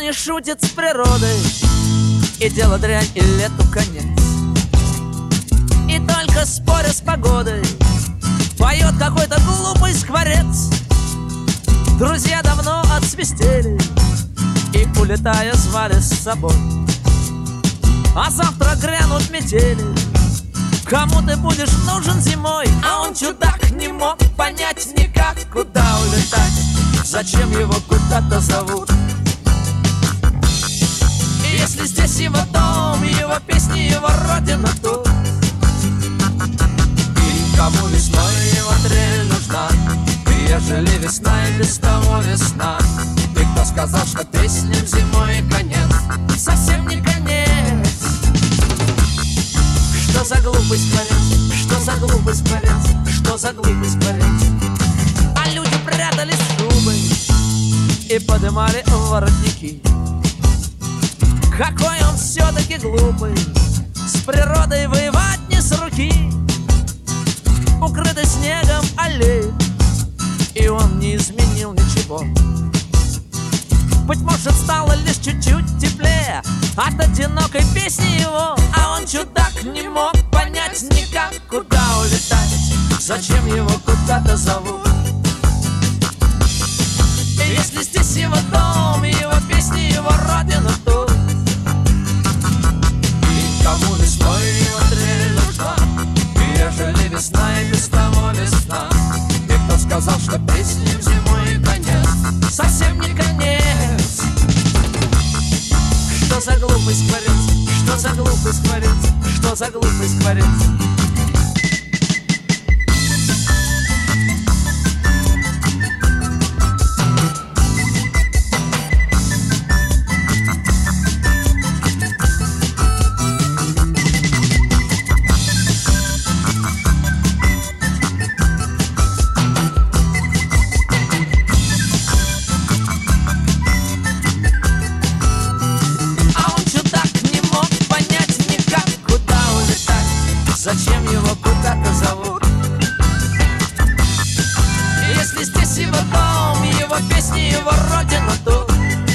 не шутит с природой, и дело дрянь, и лету конец. И только споря с погодой поет какой-то глупый скворец. Друзья давно отсвистели и, улетая, звали с собой. А завтра грянут метели. Кому ты будешь нужен зимой? А он, чудак, не мог понять никак, куда улетать, зачем его куда-то зовут. И если здесь его дом, его песни, его родина тут, и кому весной его трель нужна, и ежели весна и без того весна, и кто сказал, что песням зимой конец, совсем не конец. Что за глупый скворец, что за глупый скворец, что за глупый скворец. А люди прятались шубы и подымали воротники. Какой он все-таки глупый, с природой воевать не с руки. Укрытый снегом аллеи, и он не изменил ничего. Быть может, стало лишь чуть-чуть теплее от одинокой песни его. А он, чудак, не мог понять никак, куда улетать, зачем его куда-то зовут. И если здесь его дом, его песни, его родина тут, и кому весной его трель нужна, и ежели весна и без того весна, и кто сказал, что песням зимой конец, совсем не конец. Что за глупый скворец, что за глупый скворец, что за глупый скворец. Зачем его куда-то зовут? Если здесь его дом, его песни, его родина тут,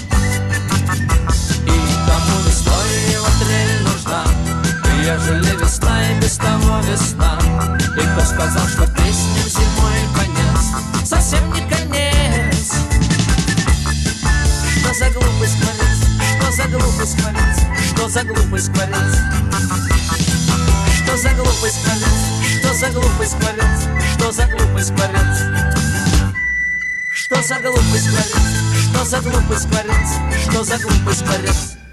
и кому весной его трель нужна, и ежели весна и без того весна, и кто сказал, что песням зимой конец, совсем не конец. Что за глупый скворец, что за глупый скворец, что за глупый скворец. Что за глупый скворец, что за глупый скворец, что за глупый скворец. Что за глупый скворец, что за глупый скворец, что за глупый скворец.